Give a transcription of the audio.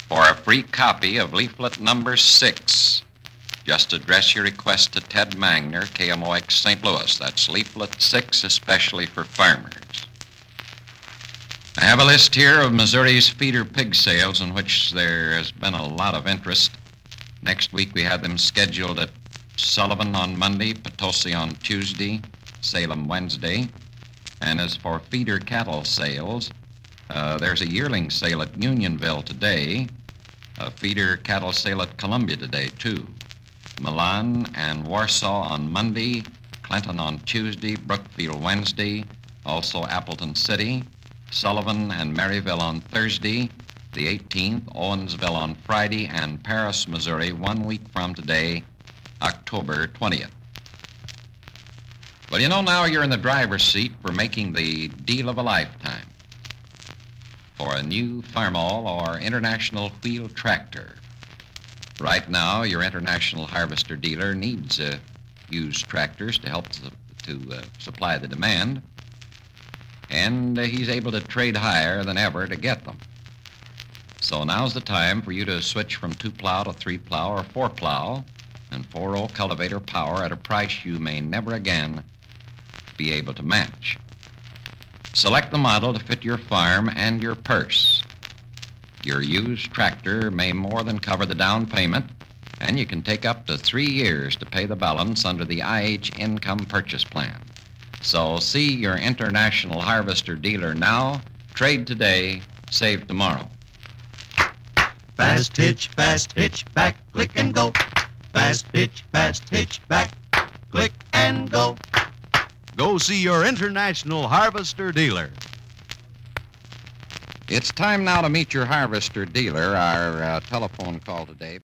For a free copy of leaflet number 6, just address your request to Ted Magner, KMOX St. Louis. That's leaflet 6, especially for farmers. I have a list here of Missouri's feeder pig sales in which there has been a lot of interest. Next week we have them scheduled at Sullivan on Monday, Potosi on Tuesday, Salem Wednesday. And as for feeder cattle sales, there's a yearling sale at Unionville today, a feeder cattle sale at Columbia today, too. Milan and Warsaw on Monday, Clinton on Tuesday, Brookfield Wednesday, also Appleton City, Sullivan and Maryville on Thursday, the 18th, Owensville on Friday, and Paris, Missouri, 1 week from today, October 20th. Well, you know, now you're in the driver's seat for making the deal of a lifetime for a new Farmall or International Wheel tractor. Right now, your International Harvester dealer needs used tractors to help to supply the demand, and he's able to trade higher than ever to get them. So now's the time for you to switch from 2-plow to 3-plow or 4-plow and 4-row cultivator power at a price you may never again be able to match. Select the model to fit your farm and your purse. Your used tractor may more than cover the down payment, and you can take up to 3 years to pay the balance under the IH Income Purchase Plan. So see your International Harvester dealer now, trade today, save tomorrow. Fast hitch, back, click and go. Fast hitch, back, click and go. Go see your International Harvester dealer. It's time now to meet your Harvester dealer. Our telephone call today.